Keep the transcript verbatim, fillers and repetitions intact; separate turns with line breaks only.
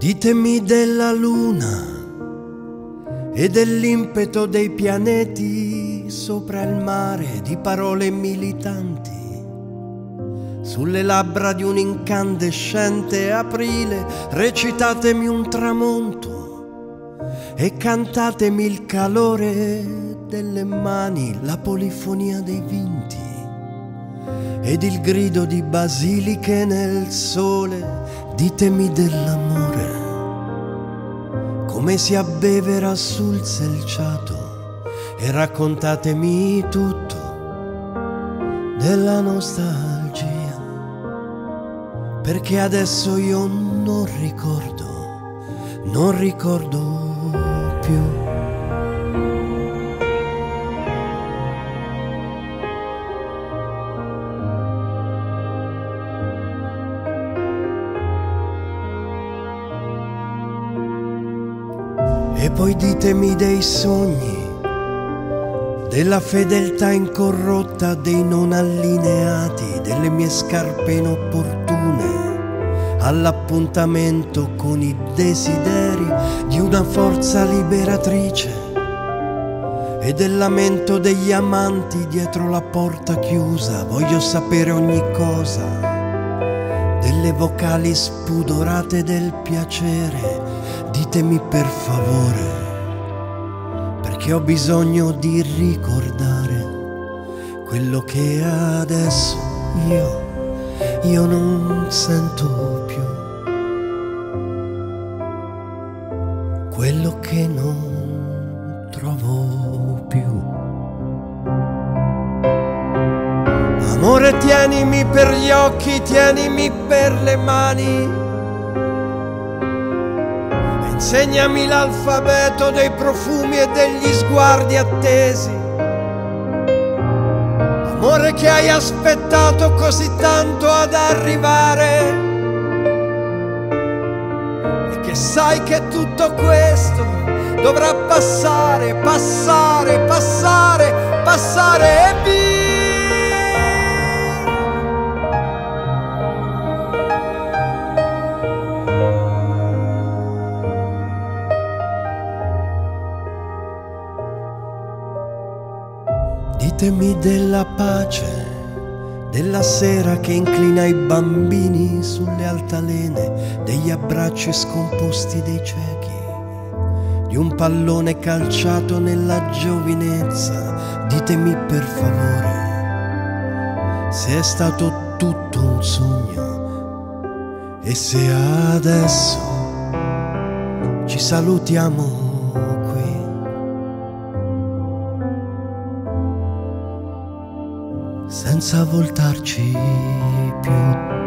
Ditemi della luna e dell'impeto dei pianeti sopra il mare, di parole militanti sulle labbra di un incandescente aprile. Recitatemi un tramonto e cantatemi il calore delle mani, la polifonia dei vinti ed il grido di basiliche nel sole. Ditemi dell'amore, come si abbevera sul selciato, e raccontatemi tutto della nostalgia, perché adesso io non ricordo, non ricordo più. E poi ditemi dei sogni, della fedeltà incorrotta dei non allineati, delle mie scarpe inopportune all'appuntamento con i desideri di una forza liberatrice, e del lamento degli amanti dietro la porta chiusa. Voglio sapere ogni cosa, delle vocali spudorate del piacere. Ditemi per favore, perché ho bisogno di ricordare quello che adesso io, io non sento più, quello che non trovo più. Amore, tienimi per gli occhi, tienimi per le mani, insegnami l'alfabeto dei profumi e degli sguardi attesi. Amore, che hai aspettato così tanto ad arrivare, e che sai che tutto questo dovrà passare, passare, passare, passare e via. Ditemi della pace, della sera che inclina i bambini sulle altalene, degli abbracci scomposti dei ciechi, di un pallone calciato nella giovinezza. Ditemi per favore se è stato tutto un sogno e se adesso ci salutiamo senza voltarci più.